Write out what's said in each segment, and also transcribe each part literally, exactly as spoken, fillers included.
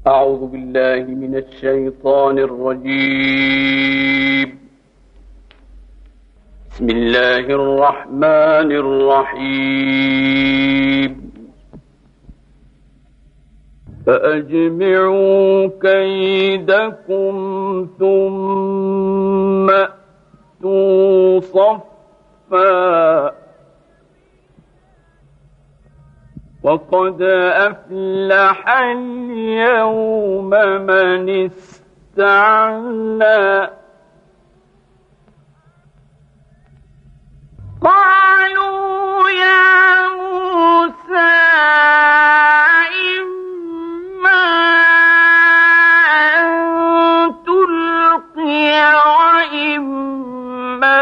أعوذ بالله من الشيطان الرجيم. بسم الله الرحمن الرحيم. فأجمعوا كيدكم ثم أتوا صفا وقد أفلح اليوم من استعلى. قالوا يا موسى إما أن تلقي وإما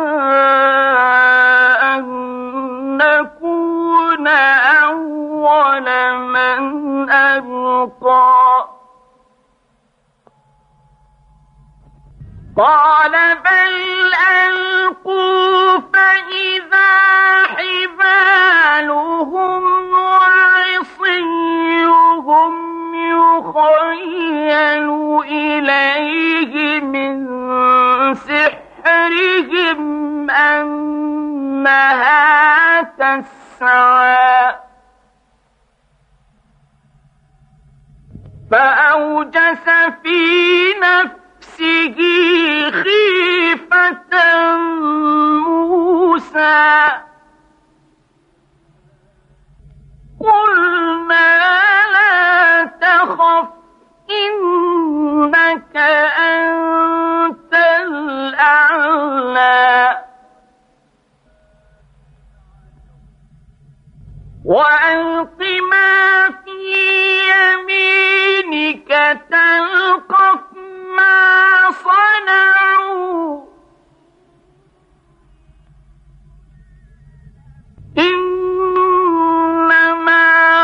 أن نكون أول من ألقى. قال بل ألقوا فإذا حبالهم وعصيهم يخيل إليه من سحرهم أنها تسعى. فأوجس في نفسه خيفة موسى. قلنا لا تخف إنك أنت الأعلى وألق ما في يمينك تلقف ما صنعوا إنما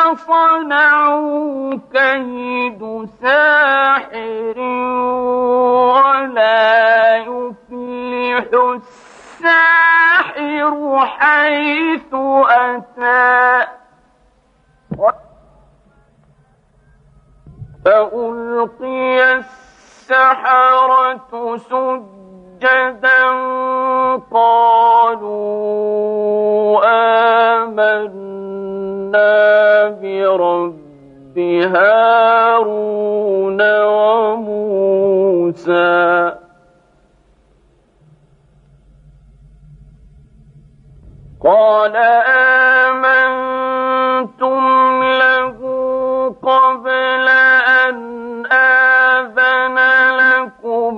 صنعوا كيد ساحر ولا يفلح الساحر حيث أتى. فألقي السحرة سجدا قالوا آمنا برب هارون وموسى. قال آمنتم له قبل أن آذن لكم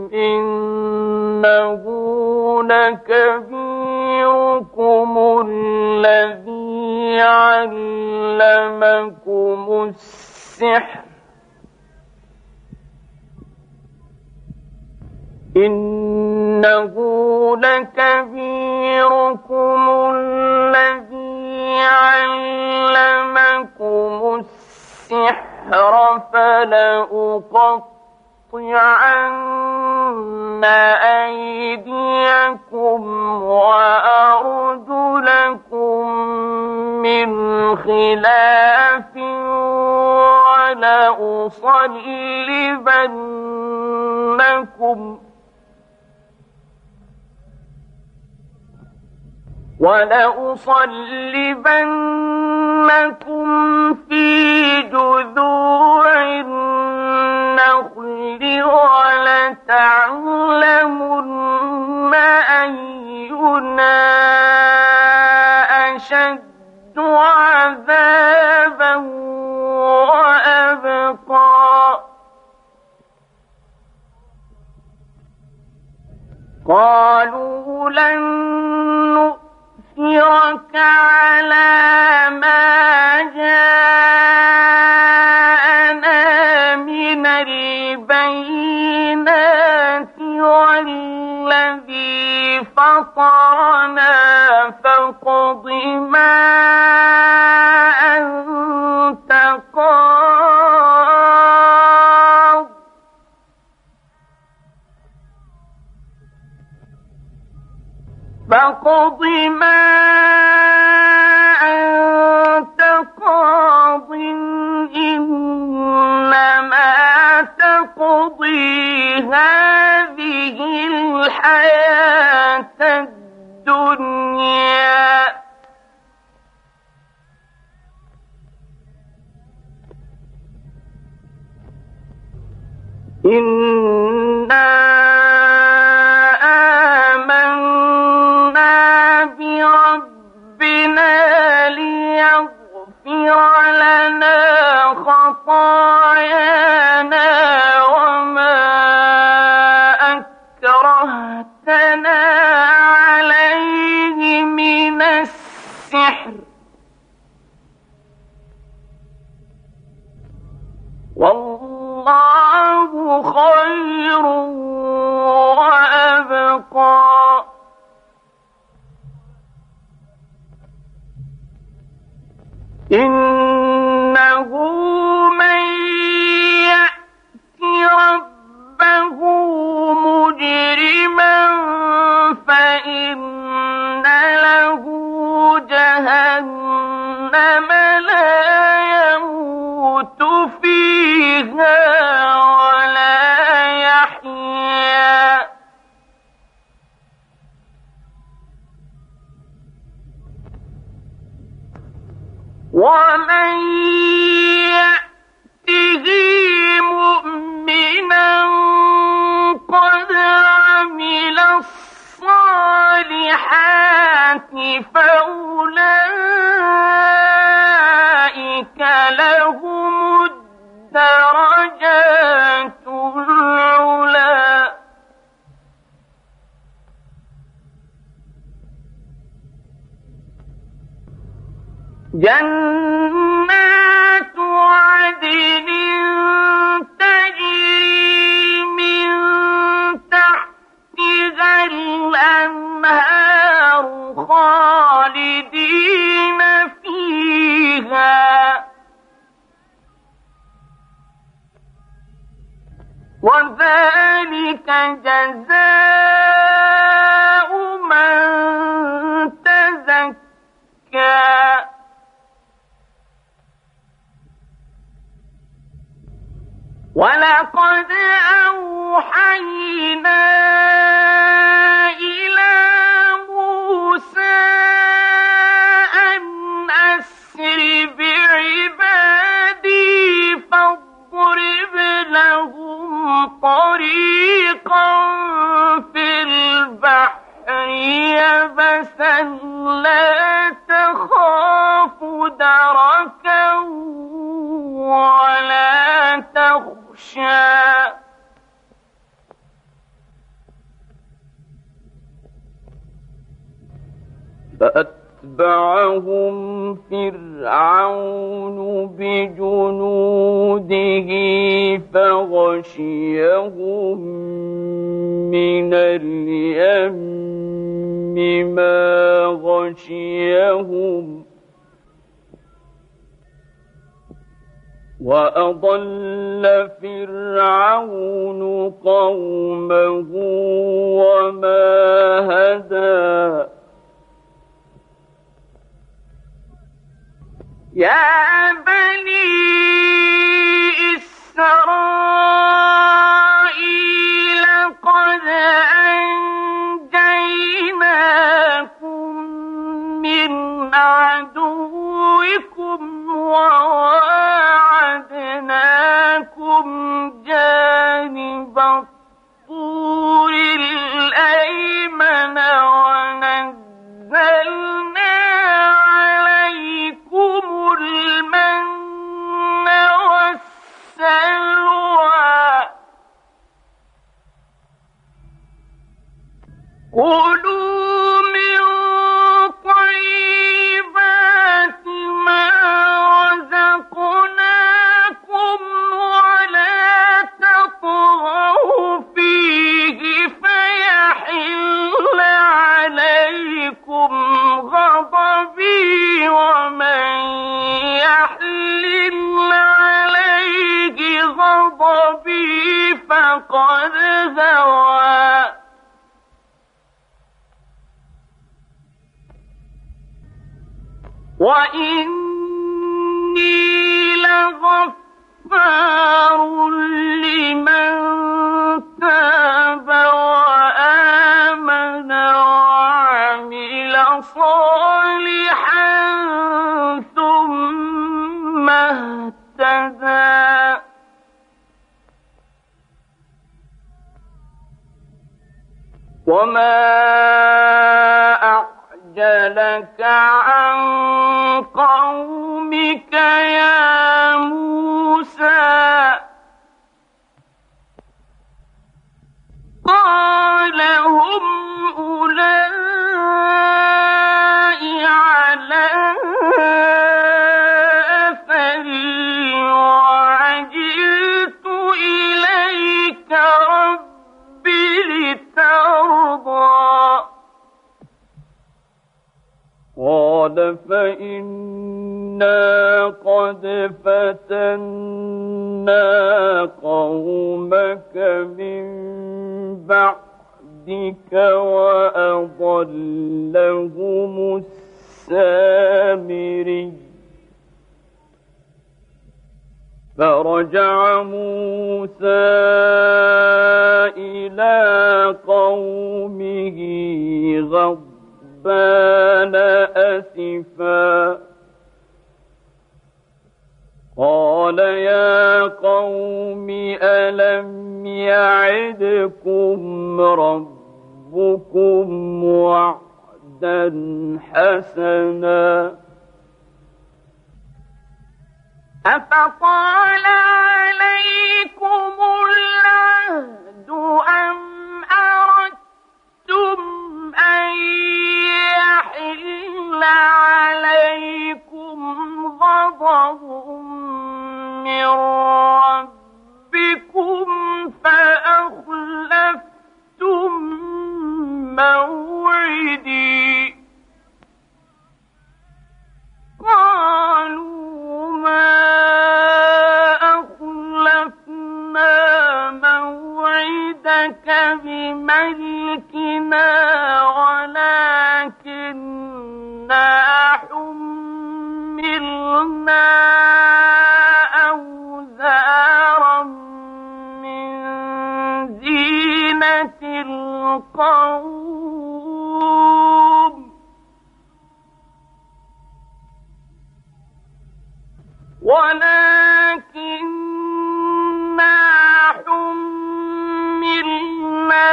إنه لكبيركم الذي علمكم السحر إنه لكبيركم الذي علمكم السحر فلأقطعن أيديكم وأرجلكم من خلاف ولأصلبنكم ولأصلبنكم في جذوع النخل ولتعلمن أينا أشد عذابا وأبقى. قالوا لن نؤثرك على ما جاءنا من البينات والذي فطرنا فاقض ما أنت قاض فاقض ما أنت قاض إنا إنا آمنا بربنا ليغفر لنا خطايانا وما أكرهتنا عليه من السحر والله خير وأبقى. إنه من يأت ربه مجرما فإن له جهنم لا يموت فيها ولا يحيا ومن يأته مؤمنا قد عمل الصالحات فأولئك لهم الدرجات العلى. جنات عدن تجري من تحتها الأنهار خالدين فيها وذلك جزاء من تزكى. ولقد أوحينا إلى موسى أن أسر بعبادي فاضرب لهم طريقا في البحر يبسا لا تخاف دركا ولا تخشى فأتبعهم فرعون بجنوده فغشيهم من اليم ما غشيهم وأضل فرعون قومه وما هدى. يا بني إسرائيل قد أنجيناكم من عدوكم وواعدناكم جانب الطور الأيمن ونزلنا عليكم المن والسلوى كلوا من طيبات ما رزقناكم ولا تطغوا فيه فيحل عليكم غضبي ومن يحلل عليه غضبي فقد هوى. وإني لغفار لمن تاب وآمن وعمل صالحا ثم اهتدى. وما أعجلك عن قومك يا موسى قال هم أولئك على أثري وعجلت إليك رب لترضى قال فإنا قد فتنا قومك من بعدك وأضلهم السامري فرجع موسى إلى قومه غضبان أسفا قال يا قوم ألم يعدكم ربكم وعدا حسنا أفطال عليكم العهد أم أردتم أن يحل عليكم غضب من ربكم فأخلفتم موعدي قالوا ما أخلفنا موعدك بملكنا ولكننا حملنا أوزارا من زينة القوم ولكننا حملنا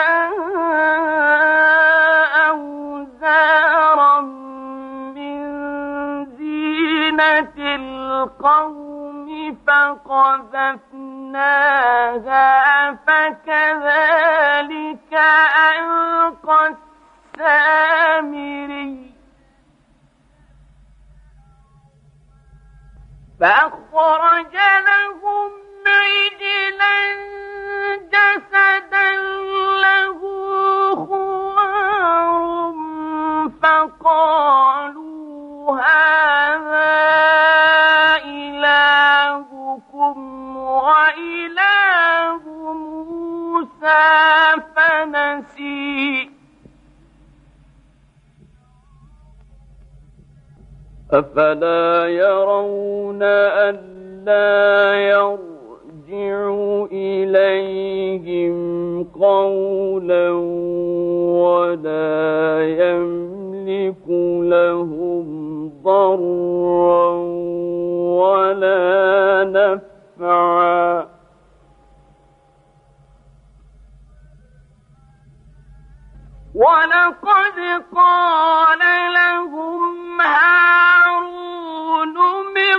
أوزارا من زينة القوم فقذفناها فكذلك ألقى السامري فأخرج لهم عجلا جسدا له خوار فقالوا هذا إلهكم وإله موسى فنسي أفلا يرون ألا يرجع إليهم قولا ولا يملك لهم ضرا ولا نفعا ولقد قال لهم هارون من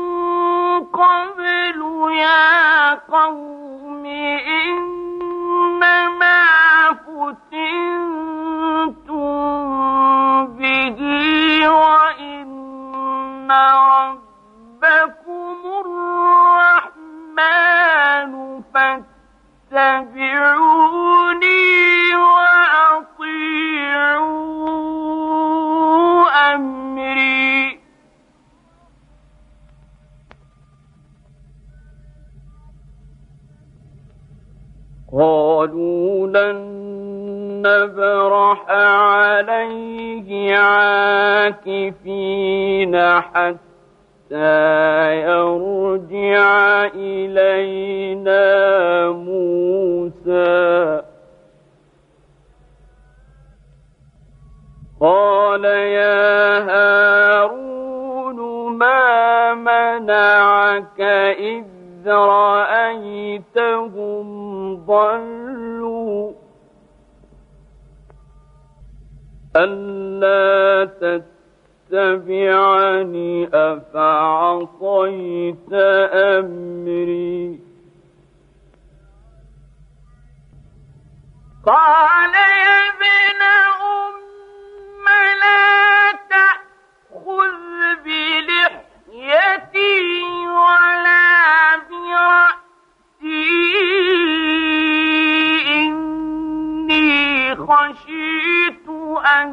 قبل يا قوم إنما فتنتم به وإن ربكم الرحمن فاتبعوني أمري قالوا لن نبرح عليه عاكفين حتى يرجع إلينا موسى قال يا هارون ما منعك إذ رأيتهم ضلوا ألا تتبعني أفعصيت أمري قال يا ابن أم لا تأخذ بلحيتي ولا برأسي إني خشيت أن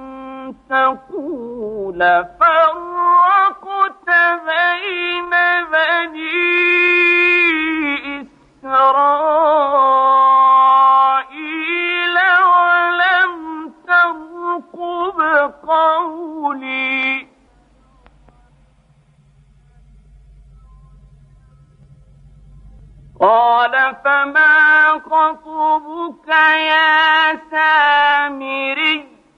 تقول فرقت بين بني إسرائيل ولم ترقب قولي قال فما خطبك يا سامري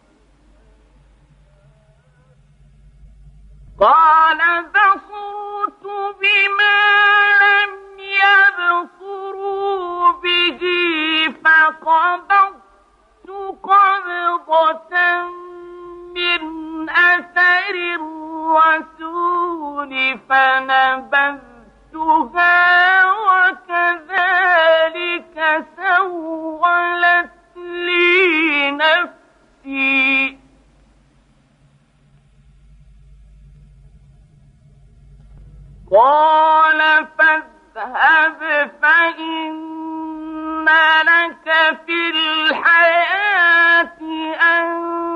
قال بصرت بما لم يبصروا به فقبضت قبضة من أثر الرسول فنبذتها وكذلك سولت لي نفسي قال فاذهب فإن لك في الحياة أن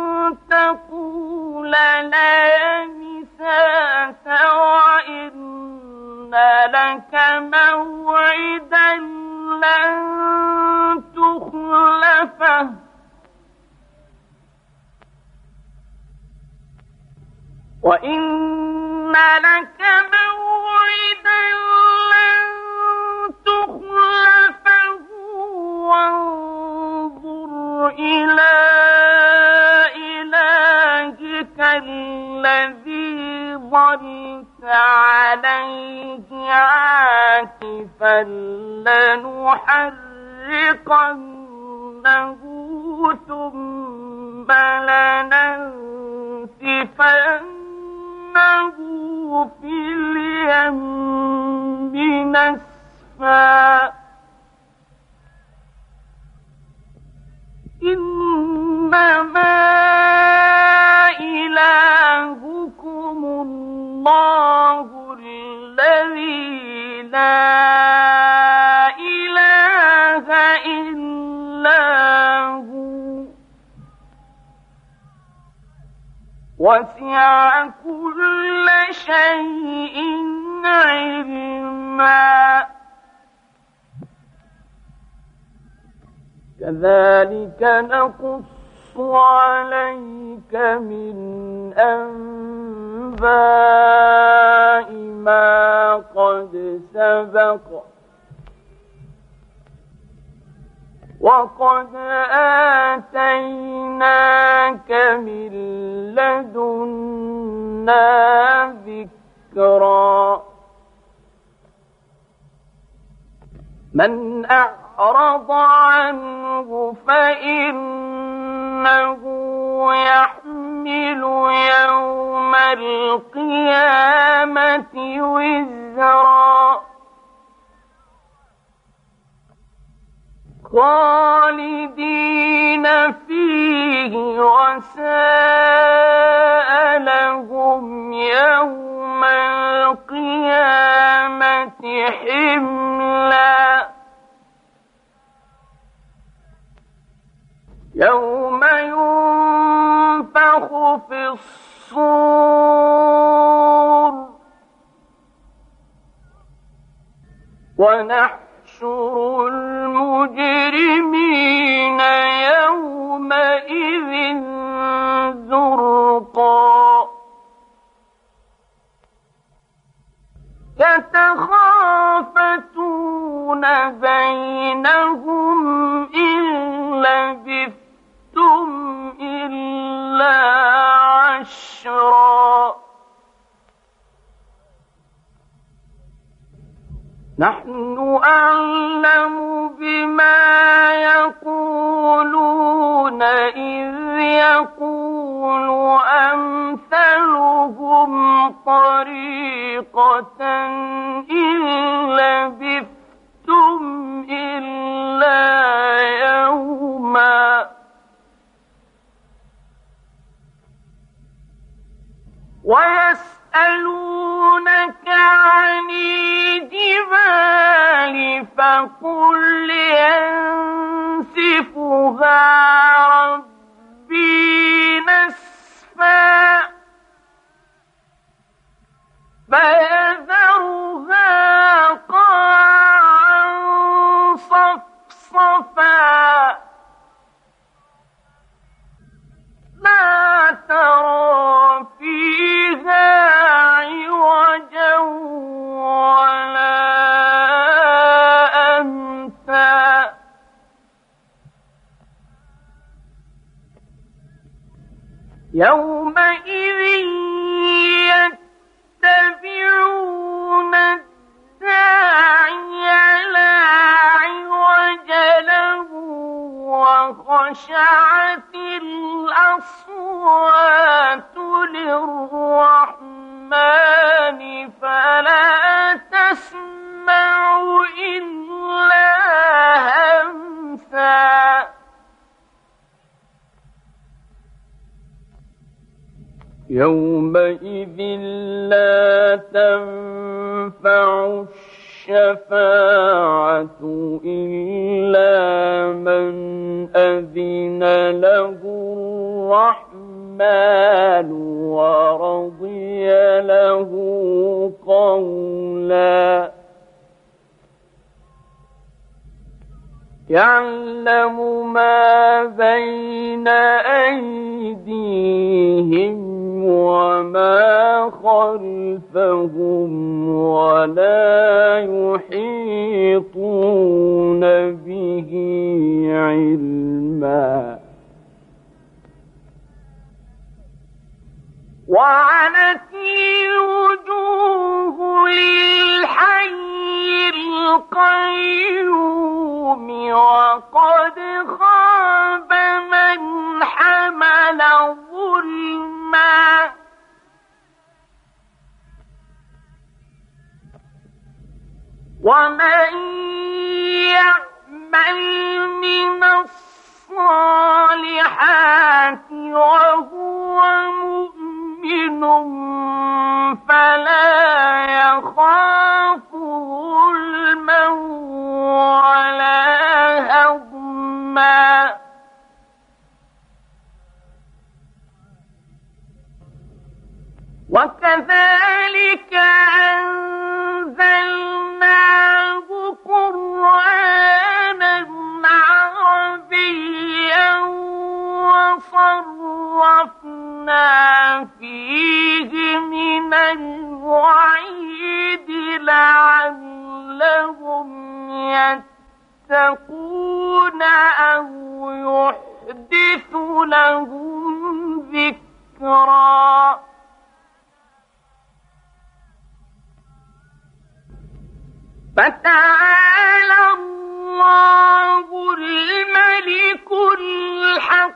تقول لا مساس وإن لك موعدا لن تخلفه وإن لك موعدا لن تخلفه وانظر إلى إلهك الذي ظلت عليه عاكفا لنحرقنه ثم لننسفنه في اليم نسفا إنما إلهكم الله الذي لا إله إلا هو وسع كل شيء علما كذلك نقص عليك من أنباء ما قد سبق وقد آتيناك من لدنا ذكرا من أعرض عنه فإنه يحمل يوم القيامة وزرا خالدين فيه وساء لهم يوم القيامة حملا يوم ينفخ في الصور ونحشر المجرمين يومئذ زرقا يتخافتون بينهم إن لبثتم إلا عشرا نحن أعلم بما يقولون إذ يقولون طريقة إن لبثتم إلا يوما ويسألونك عن الجبال فقل ينسفها ربي نسفا فيذرها قاعا صفصفا لا ترى فيها عوجا ولا أمتا يومئذ يتبعون الداعي لا عوج له وخشعت الأصوات للرحمن فلا تسمع إلا همسا يومئذ لا تنفع الشفاعة إلا من أذن له الرحمن ورضي له قولا يعلم ما بين أيديهم وما خلفهم ولا يحيطون به علما وعنت الوجوه للحي القيوم وقد خاب من حمل ظلما ومن يعمل من الصالحات وهو مؤمن فلا يخاف ظلما ولا هضما وكذلك أنزلناه قرآنا عربيا وصرفنا فيه من الوعيد لعلهم يتقون أو يحدث لهم ذكرا فتعالى الله الملك الحق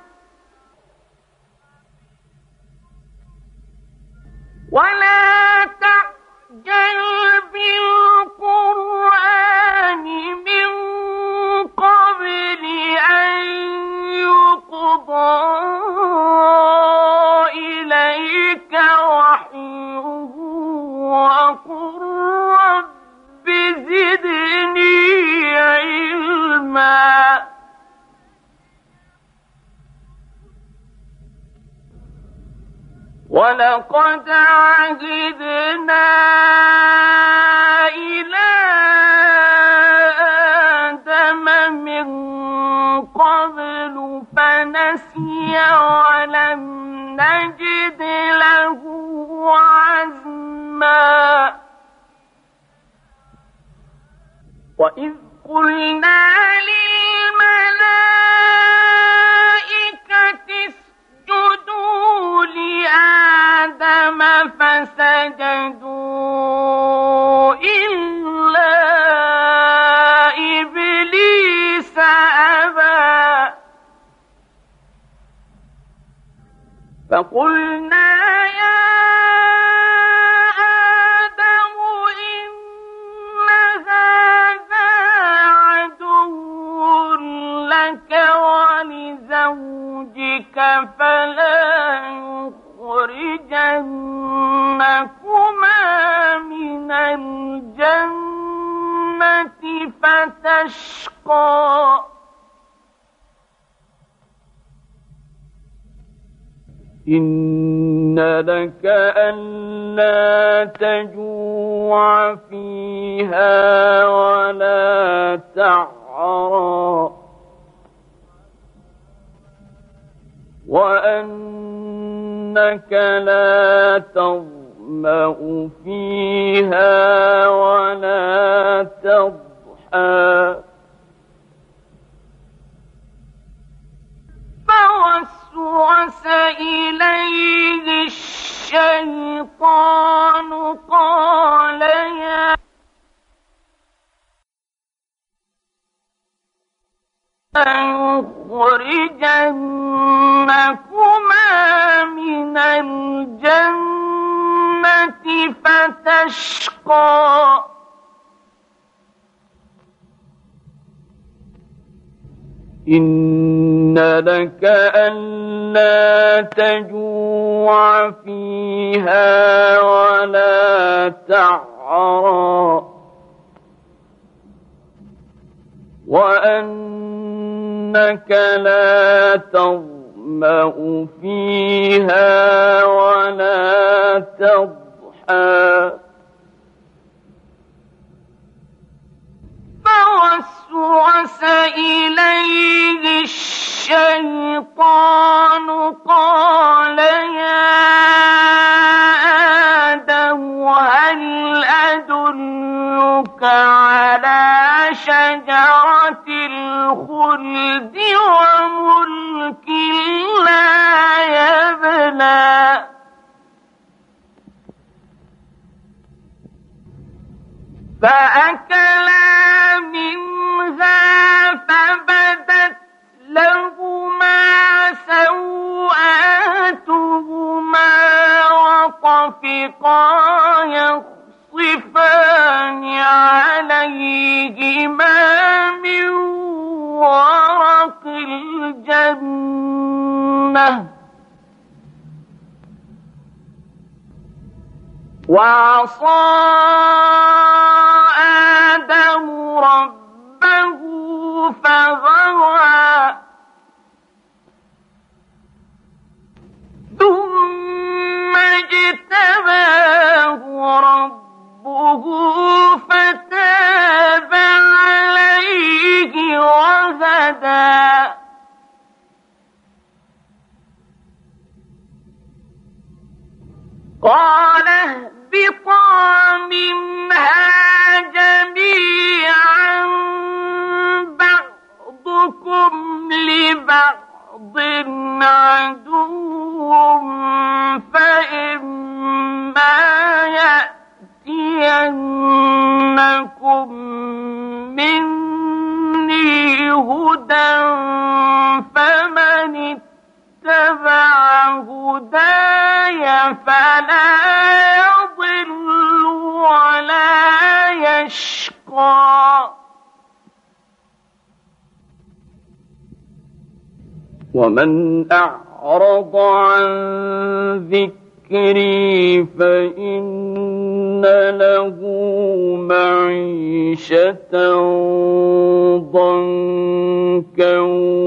ولا تعجل بالقرآن من قبل أن يقضى إليك وحيه وقل رب زدني علما ولقد عهدنا إلى آدم من قبل فنسي ولم نجد له عزما وإذ قلنا للملائكة اسجدوا لآدم فسجدوا إلا إبليس أبى فقلنا يا فتشقى إن لك ألا تجوع فيها ولا تعرى وأنك لا تظمأ فيها ولا تضحى فوسوس إليه الشيطان قال يا ليخرجنكما من الجنة فتشقى إن لك ألا تجوع فيها ولا تعرى وأنك لا تظمأ فيها ولا تضحى فوسوس إليه الشيطان قال يا آدم هل أدلك على شجرة الخلد وملك لا يبلى فأكلا منها فبدت لهما سوآتهما وطفقا يخصفان عليهما من ورق الجنة وعصى آدم ربه فغوى ثم اجتباه ربه فتاب عليه وهدى قال اهبطا منها جميعا بعضكم لبعض عدو فإما يأتينكم مني هدى فمن اتبع هداي فلا يضل ولا يشقى ومن أعرض عن ذكري فإن له معيشة ضنكا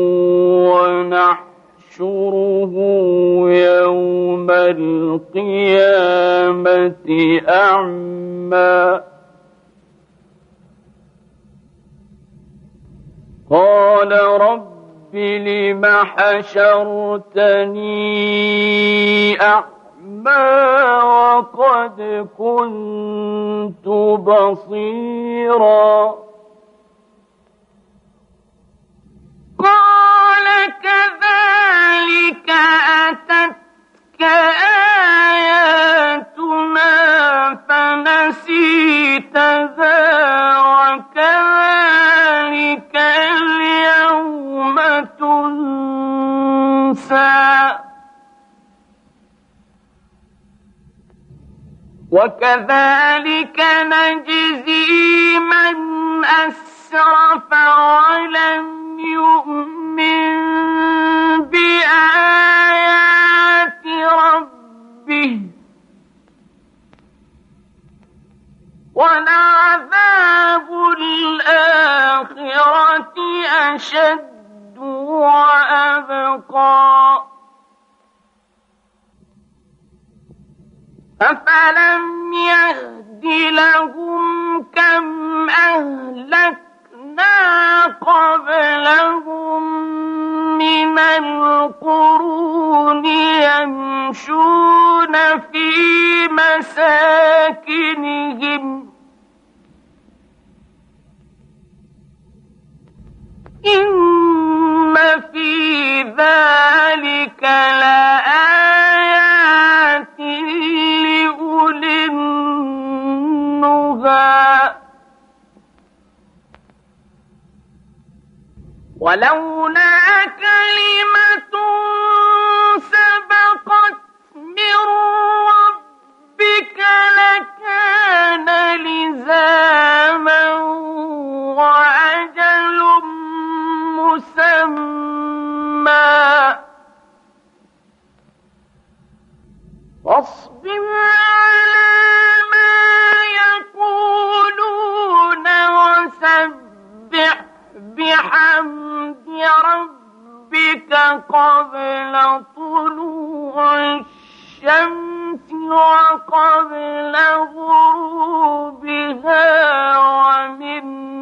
ونحشره يوم القيامة أعمى قال رب لم حشرتني أعمى وقد كنت بصيرا قال كذلك أتتك آياتنا فنسيتها وكذلك اليوم تنسى وكذلك نجزي من أسرف ولم يؤمن بآيات ربه ولعذاب الآخرة أشد وأبقى أفلم يهد لهم كم أهلكنا قبلهم من القرون يمشون في مساكنهم إن في ذلك لآيات لأولي النهى ولولا كلمة سبقت من ربك لكان لزاما وأجل مسمى واصبر على ما يقولون وسبح بحمد ربك قبل طلوع الشمس وقبل غروبها ومن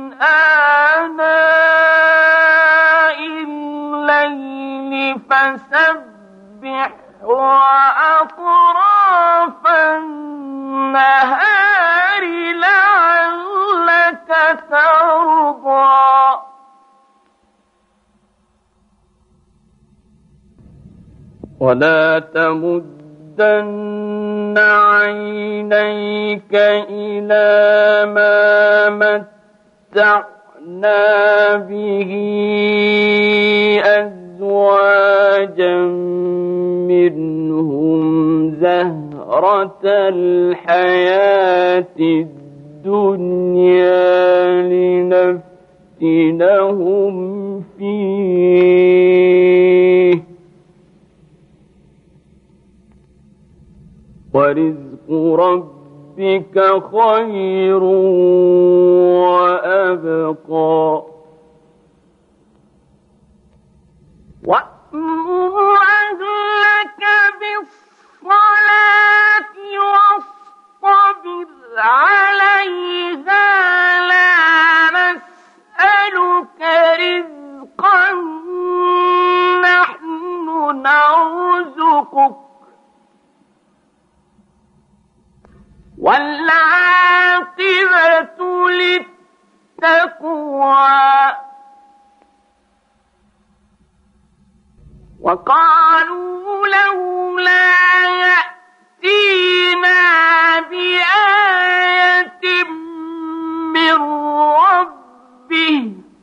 آناء الليل فسبح وأطراف النهار لعلك ترضى ولا تمدن عينيك إلى ما متعنا به أزواجا منهم زهرة الحياة الدنيا لنفتنهم فيه ورزق ربك خير وأبقى وأمر أهلك بالصلاة واصطبر عليها لا نسألك رزقا نحن نرزقك والعاقبة للتقوى وقالوا لولا يأتينا بآية من ربه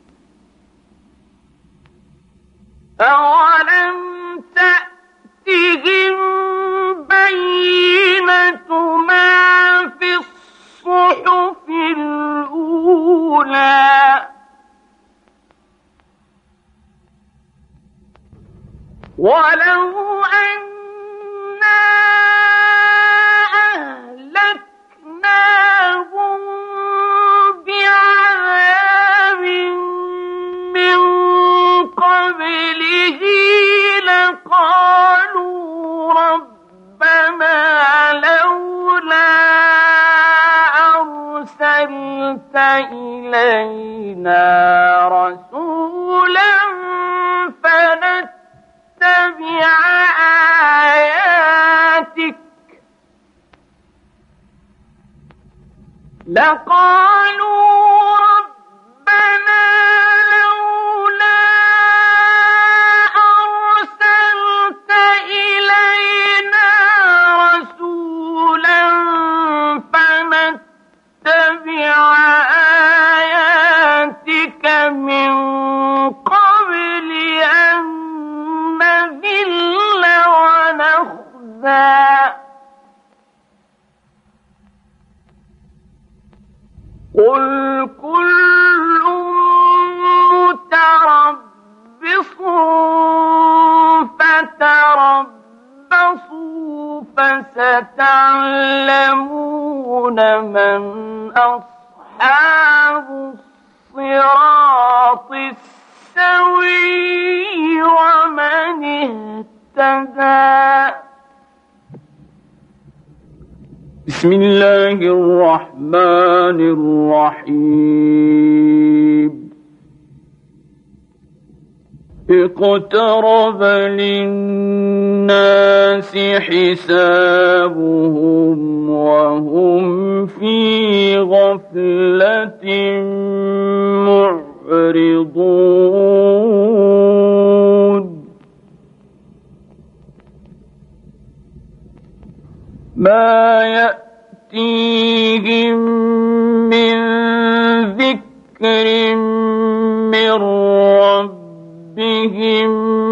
أولم تأتهم بينة ما في الصحف الأولى ولو أنا أهلكناهم بعذاب من قبله لقالوا ربنا لولا أرسلت إلينا رسولا فنتبع آياتك لقالوا ربنا لولا أرسلت إلينا رسولا فنتبع آياتك من قبل أن نذل ونخزى قل كل متربص فتربصوا فستعلمون من أصحاب الصراط بسم الله الرحمن الرحيم اقترب للناس حسابهم وهم في غفلة معرضون ما يأتيهم من ذكر من ربهم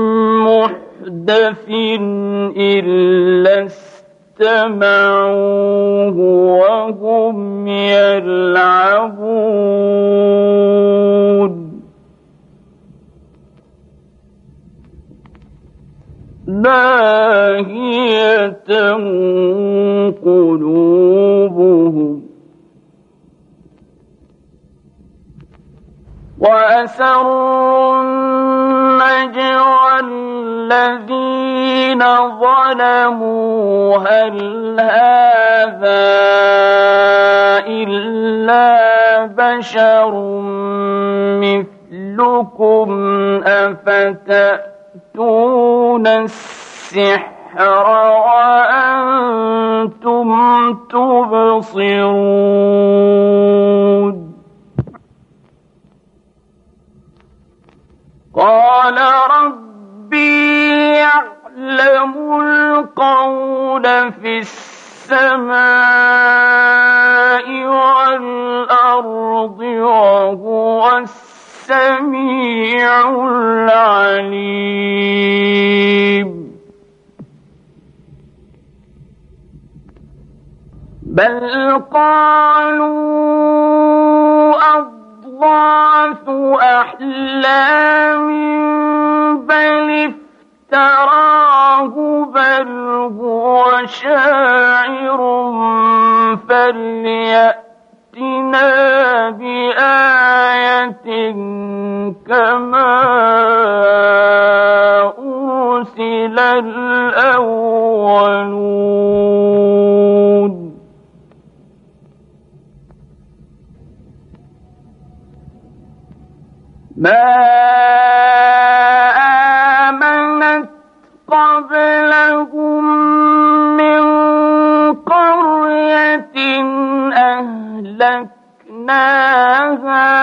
محدث إلا استمعوه وهم يلعبون لاهية قلوبهم وأسروا النجوى الذين ظلموا هل هذا إلا بشر مثلكم أفتأتون السحر وأنتم تبصرون قال ربي يعلم القول في السماء والأرض وهو السميع العليم بل قالوا أضغاث أحلام بل افتراه بل هو شاعر فليأتنا بآية كما أرسل الأولون ما آمنت قبلهم من قرية أهلكناها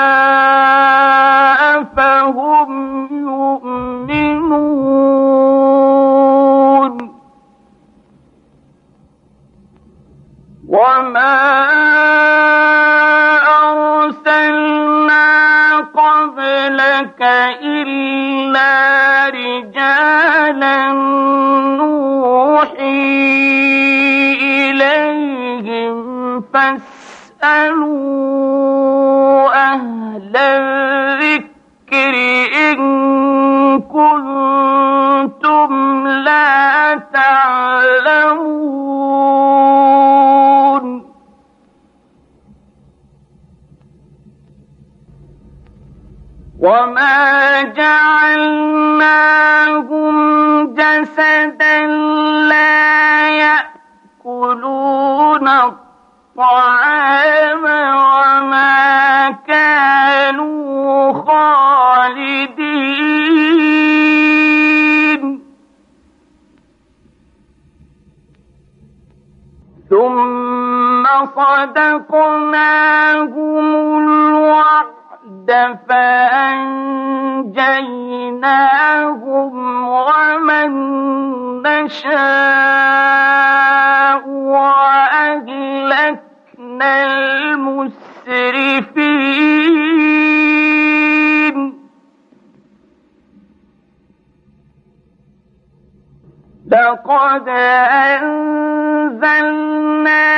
أفهم يؤمنون وما قبلك إلا رجالا نوحي إليهم فاسألوا أهل الذكر إن كنتم لا تعلمون وما جعلناهم جسدا لا يأكلون الطعام وما كانوا خالدين ثم صدقناهم الوعد فأنجيناهم ومن نشاء وأهلكنا المسرفين لقد أنزلنا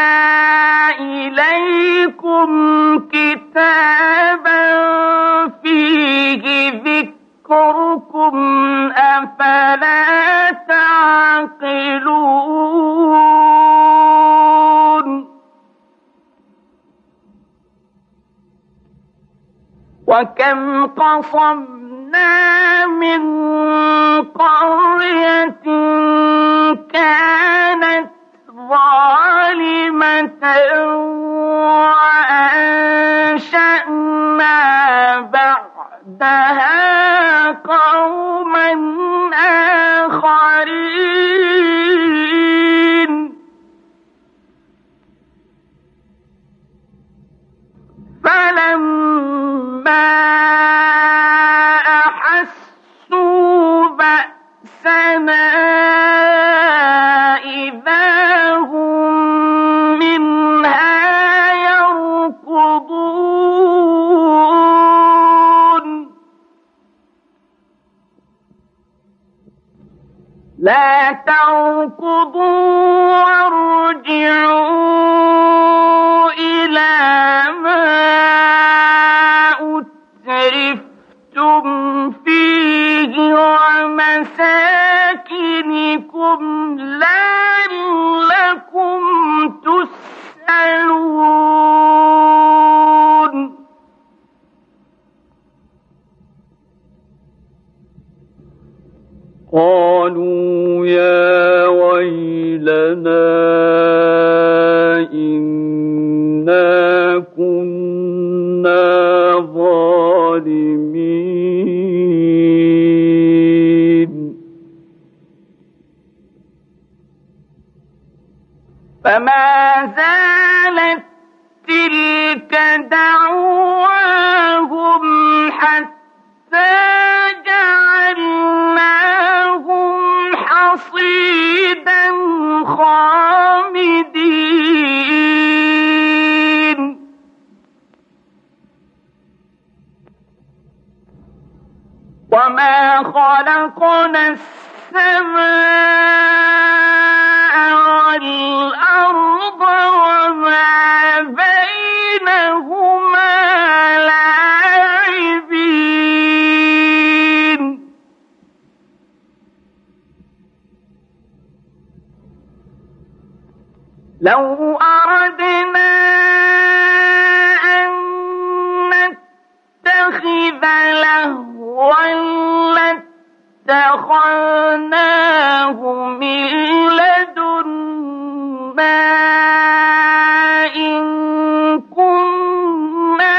إليكم كتابا فيه ذكركم أفلا تعقلون وكم قصمنا من قرية كانت ظالمة كلمة وأنشأنا بعدها قوما آخرين فلما أحسوا بأسنا إذا هم منها يركضون لا تركضوا وارجعوا إلى ما أترفتم فيه ومساكنكم لعلكم تسألون قالوا يا ويلنا إنا كنا ظالمين فما زالت تلك دعواهم حتى جعلناهم حصيدا خامدين وما خلقنا السماء والأرض وما بينهما لاعبين لو أردنا أن نتخذ لهوا لاتخذناه من لدنا إن كنا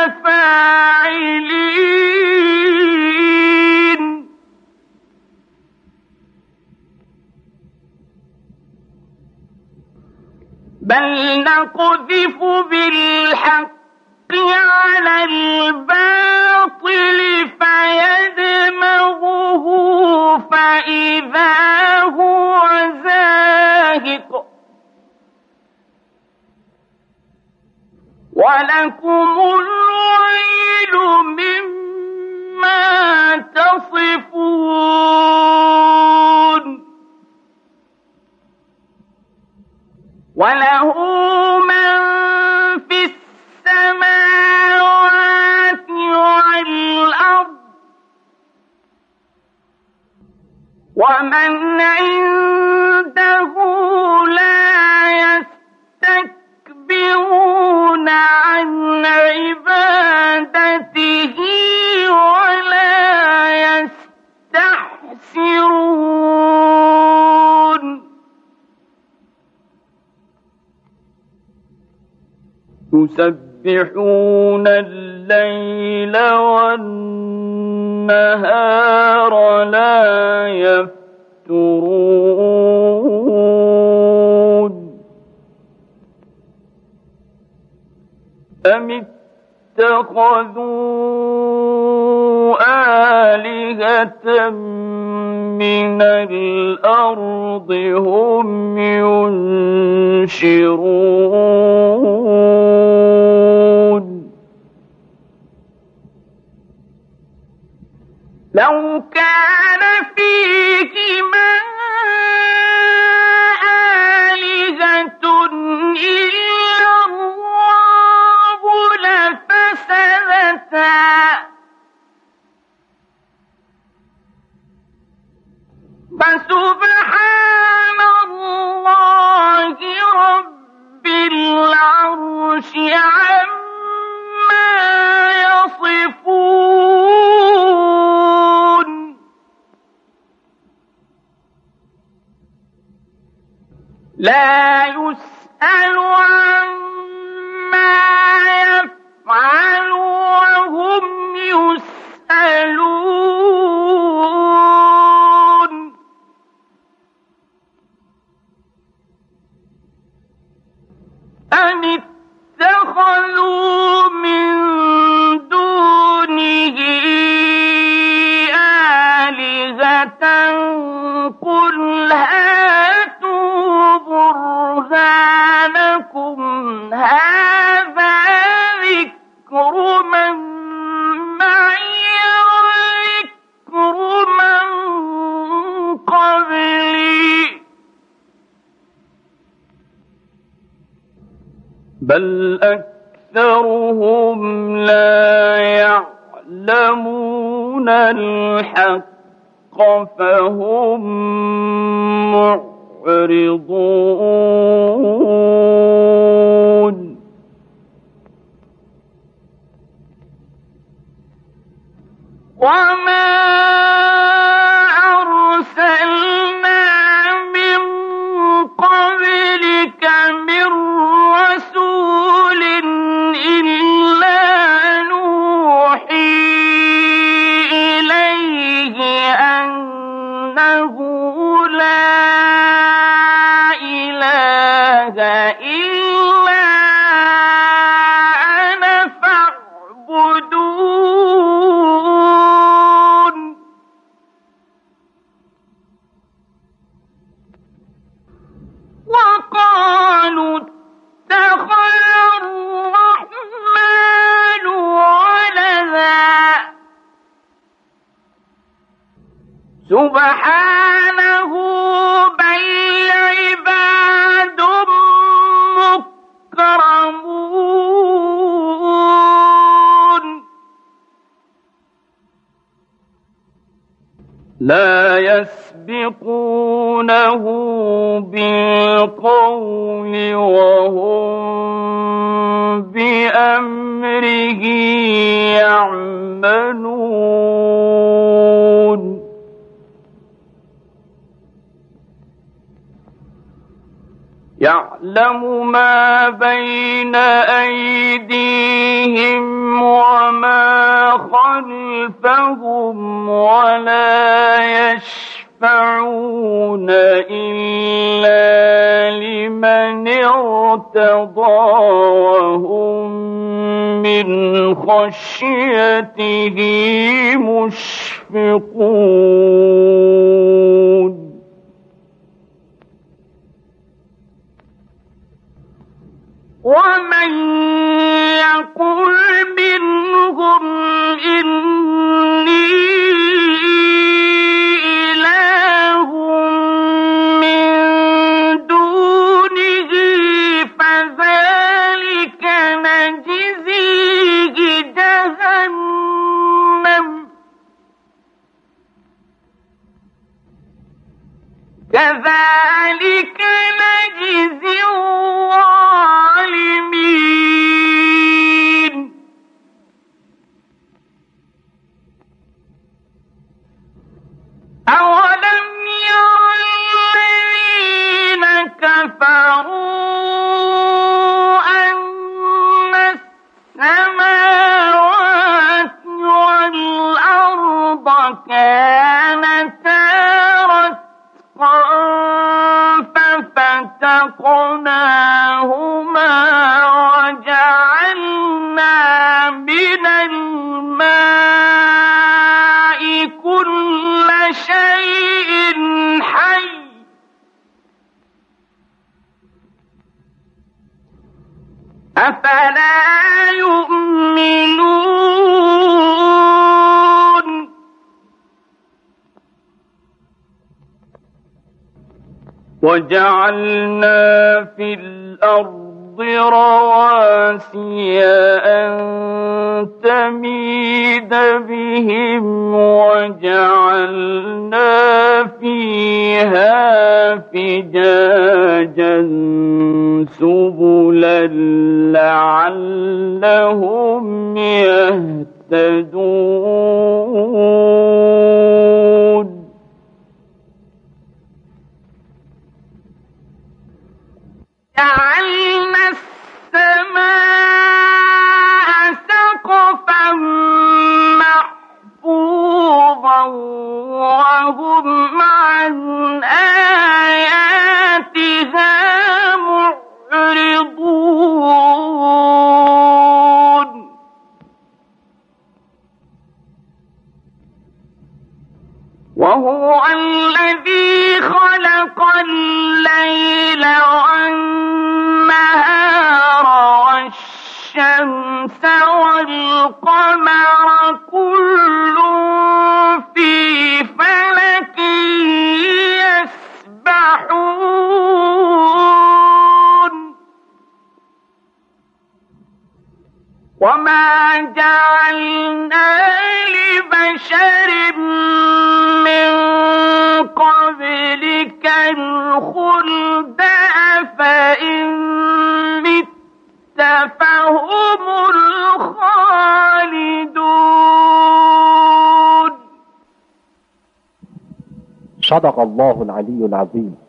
فاعلين بل نقذف بالحق على الباطل فيدمغه فإذا هو زاهق ولكم الويل مما تصفون وله من في السماوات والأرض ومن عنده لا يستكبرون عن عبادته ولا يستحسرون يسبحون الليل والنهار لا يفترون أم اتخذوا آلهة من الأرض هم ينشرون لو كان فيهما آلهة إلا الله لفسدتا فسبحان الله رب العرش عما يصفون لا يسأل عما يفعل وهم يسألون أم اتخذوا من دونه آلهة قل هاتوا برهانكم هذا ذكر من معي وذكر من قبلي بل أكثرهم لا يعلمون الحق فهم معرضون وما أرسلنا من قبلك من رسول إلا نوحي إليه أنه لا إله إلا أنا فاعبدون وقالوا اتخذ الرحمن ولدا سبحانه بل عباد مكرمون لا يسبقونه بالقول وهم بأمره يعملون يعلم ما بين أيديهم وما خلفهم ولا يشفعون إلا لمن ارتضى وهم من خشيته مشفقون ومن يقل منهم إني إله من دونه فذلك نجزيه جهنم كذلك نجزي الظالمين أولم ير الذين كفروا أن السماوات والأرض كانتا ففتقناهما وجعلنا من الماء كل شيء حي أفلا يؤمنون وجعلنا في الأرض رواسي أن تميد بهم وجعلنا فيها فجاجا سبلا لعلهم يهتدون جعلنا وهم عن آياتها معرضون وهو الذي خلق الليل والنهار والشمس والقمر كل في فلك يسبحون وما جعلنا لبشر من قبلك الخلد أفإن مت فهم الخالدون. صدق الله العلي العظيم.